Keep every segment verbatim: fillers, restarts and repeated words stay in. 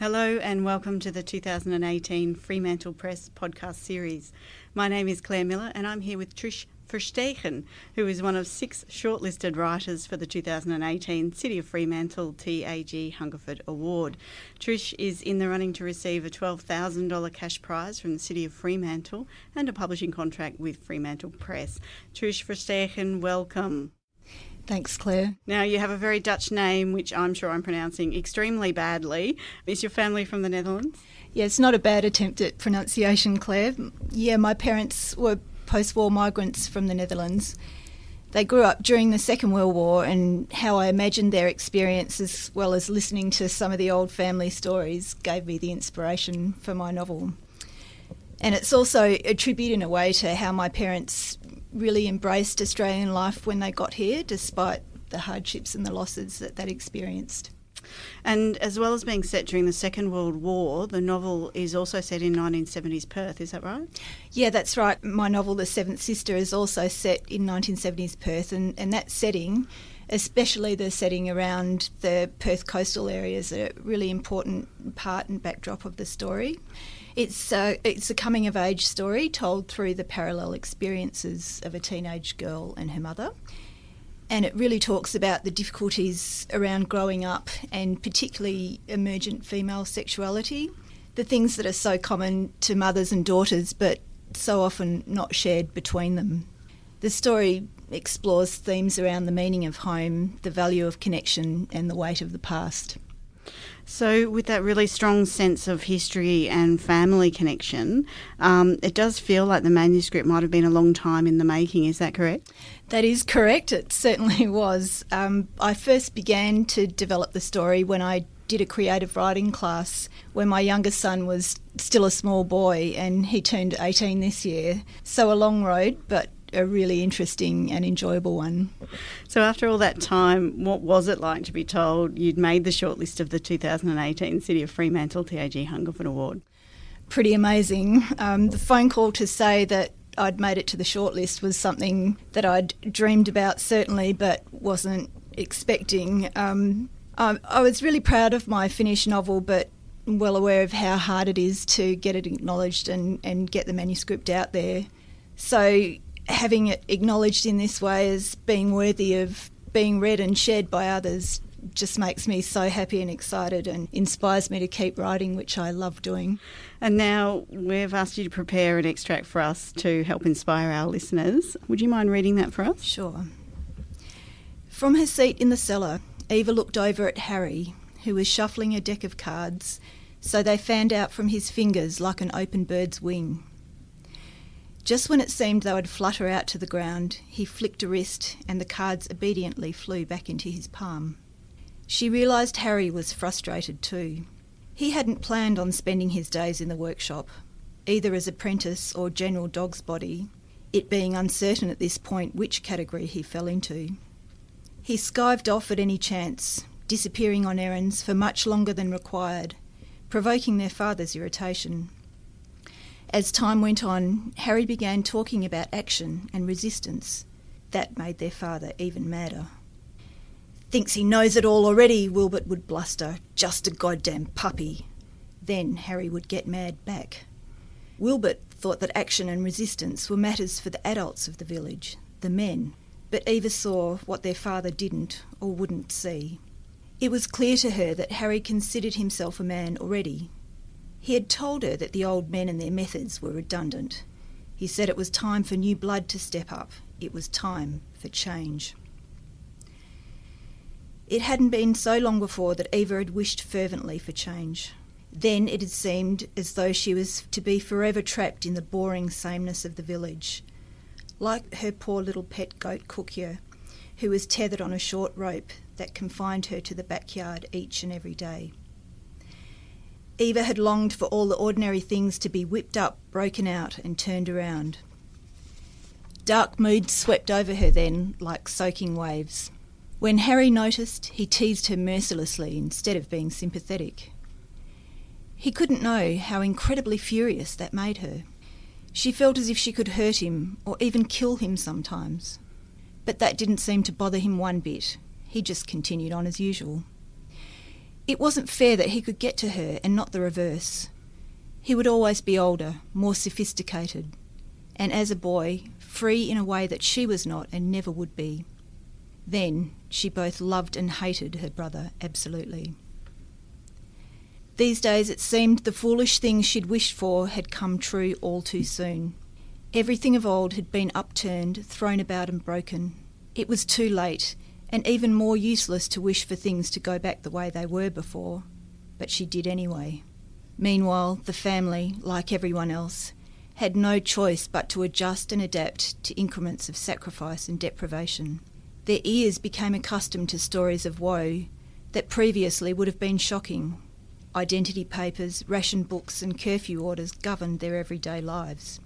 Hello and welcome to the two thousand eighteen Fremantle Press podcast series. My name is Claire Miller and I'm here with Trish Verstegen, who is one of six shortlisted writers for the two thousand eighteen City of Fremantle T A G Hungerford Award. Trish is in the running to receive a twelve thousand dollars cash prize from the City of Fremantle and a publishing contract with Fremantle Press. Trish Verstegen, welcome. Thanks, Claire. Now, you have a very Dutch name, which I'm sure I'm pronouncing extremely badly. Is your family from the Netherlands? Yeah, it's not a bad attempt at pronunciation, Claire. Yeah, my parents were post-war migrants from the Netherlands. They grew up during the Second World War, and how I imagined their experience, as well as listening to some of the old family stories, gave me the inspiration for my novel. And it's also a tribute in a way to how my parents really embraced Australian life when they got here, despite the hardships and the losses that they experienced. And as well as being set during the Second World War, the novel is also set in nineteen seventies Perth, is that right? Yeah, that's right. My novel, The Seventh Sister, is also set in nineteen seventies Perth, and, and that setting, especially the setting around the Perth coastal areas, are a really important part and backdrop of the story. It's a, it's a coming-of-age story told through the parallel experiences of a teenage girl and her mother. And it really talks about the difficulties around growing up and particularly emergent female sexuality, the things that are so common to mothers and daughters but so often not shared between them. The story explores themes around the meaning of home, the value of connection and the weight of the past. So with that really strong sense of history and family connection, um, it does feel like the manuscript might have been a long time in the making. Is that correct? That is correct. It certainly was. Um, I first began to develop the story when I did a creative writing class when my youngest son was still a small boy, and he turned eighteen this year. So a long road, but a really interesting and enjoyable one. So after all that time, what was it like to be told you'd made the shortlist of the two thousand eighteen City of Fremantle T A G Hungerford Award? Pretty amazing. Um, the phone call to say that I'd made it to the shortlist was something that I'd dreamed about, certainly, but wasn't expecting. Um, I, I was really proud of my finished novel, but well aware of how hard it is to get it acknowledged and, and get the manuscript out there. So having it acknowledged in this way as being worthy of being read and shared by others just makes me so happy and excited and inspires me to keep writing, which I love doing. And now we've asked you to prepare an extract for us to help inspire our listeners. Would you mind reading that for us? Sure. From her seat in the cellar, Eva looked over at Harry, who was shuffling a deck of cards, so they fanned out from his fingers like an open bird's wing. Just when it seemed they would flutter out to the ground, he flicked a wrist and the cards obediently flew back into his palm. She realised Harry was frustrated too. He hadn't planned on spending his days in the workshop, either as apprentice or general dog's body, it being uncertain at this point which category he fell into. He skived off at any chance, disappearing on errands for much longer than required, provoking their father's irritation. As time went on, Harry began talking about action and resistance. That made their father even madder. "Thinks he knows it all already," Wilbert would bluster. "Just a goddamn puppy." Then Harry would get mad back. Wilbert thought that action and resistance were matters for the adults of the village, the men, but Eva saw what their father didn't or wouldn't see. It was clear to her that Harry considered himself a man already. He had told her that the old men and their methods were redundant. He said it was time for new blood to step up. It was time for change. It hadn't been so long before that Eva had wished fervently for change. Then it had seemed as though she was to be forever trapped in the boring sameness of the village, like her poor little pet goat Cookia, who was tethered on a short rope that confined her to the backyard each and every day. Eva had longed for all the ordinary things to be whipped up, broken out and turned around. Dark moods swept over her then like soaking waves. When Harry noticed, he teased her mercilessly instead of being sympathetic. He couldn't know how incredibly furious that made her. She felt as if she could hurt him or even kill him sometimes. But that didn't seem to bother him one bit. He just continued on as usual. It wasn't fair that he could get to her and not the reverse. He would always be older, more sophisticated, and as a boy, free in a way that she was not and never would be. Then she both loved and hated her brother absolutely. These days it seemed the foolish things she'd wished for had come true all too soon. Everything of old had been upturned, thrown about and broken. It was too late, and even more useless to wish for things to go back the way they were before, but she did anyway. Meanwhile, the family, like everyone else, had no choice but to adjust and adapt to increments of sacrifice and deprivation. Their ears became accustomed to stories of woe that previously would have been shocking. Identity papers, ration books and curfew orders governed their everyday lives.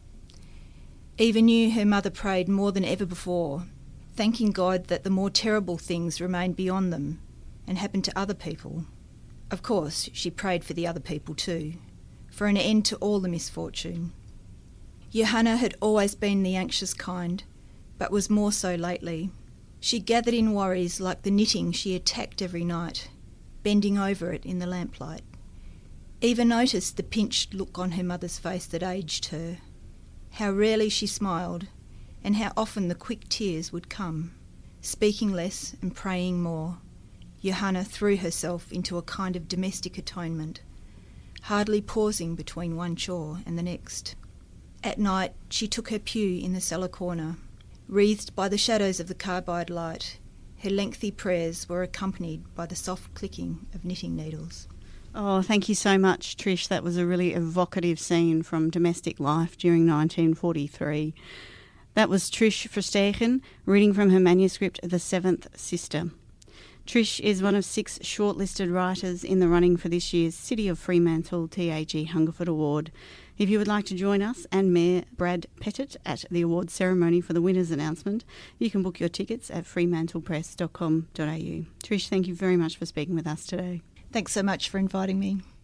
Eva knew her mother prayed more than ever before, thanking God that the more terrible things remained beyond them and happened to other people. Of course, she prayed for the other people too, for an end to all the misfortune. Johanna had always been the anxious kind, but was more so lately. She gathered in worries like the knitting she attacked every night, bending over it in the lamplight. Eva noticed the pinched look on her mother's face that aged her, how rarely she smiled, and how often the quick tears would come. Speaking less and praying more, Johanna threw herself into a kind of domestic atonement, hardly pausing between one chore and the next. At night she took her pew in the cellar corner. Wreathed by the shadows of the carbide light, her lengthy prayers were accompanied by the soft clicking of knitting needles. Oh, thank you so much, Trish. That was a really evocative scene from domestic life during nineteen forty-three. That was Trish Verstegen reading from her manuscript The Seventh Sister. Trish is one of six shortlisted writers in the running for this year's City of Fremantle T A G Hungerford Award. If you would like to join us and Mayor Brad Pettit at the awards ceremony for the winners' announcement, you can book your tickets at fremantle press dot com dot a u. Trish, thank you very much for speaking with us today. Thanks so much for inviting me.